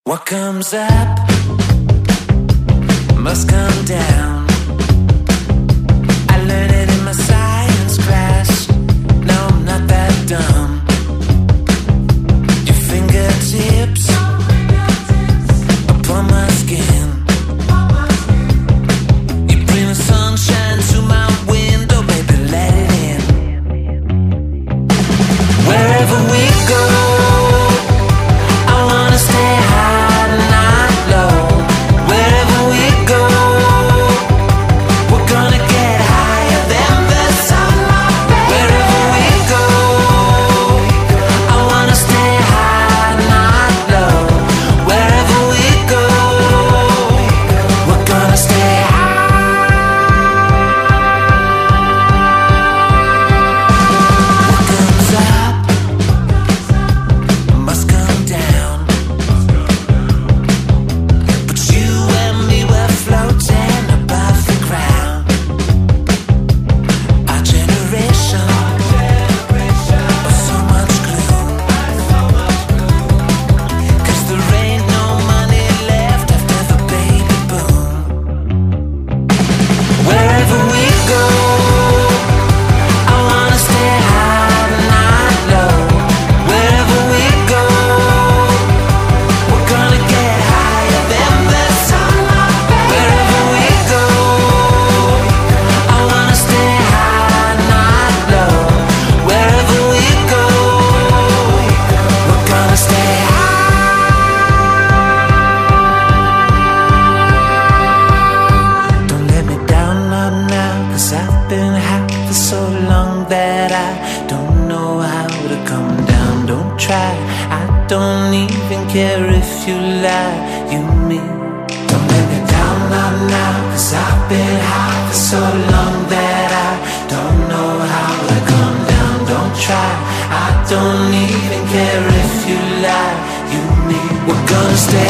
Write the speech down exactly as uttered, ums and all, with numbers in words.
What comes up must come down. I learned it in my science class. No, I'm not that dumb. Your fingertips upon my skin. You bring the sunshine to my window, baby, let it in. Wherever we go, I wanna stay high, not low. Wherever we go, we're gonna get higher than the sun. Wherever we go, I wanna stay high, not low. Wherever we go, we're gonna stay high. What comes up must come down. But you and me were floating above the ground. Our generation of so much gloom. 'Cause there ain't no money left after the baby boom. Wherever we go, I wanna stay high, not low. Wherever we go, we're gonna get higher than the sun. Wherever we go, I wanna stay high, not low. Wherever we go, we're gonna stay high. Don't let me down, not now, 'cause I've been high for so long that I don't know how to come down. Don't try, I don't even care if you lie, you mean. Don't let me down, not now, 'cause I've been high for so long that I don't know how to come down. Don't try, I don't even care if you lie, you mean. We're gonna stay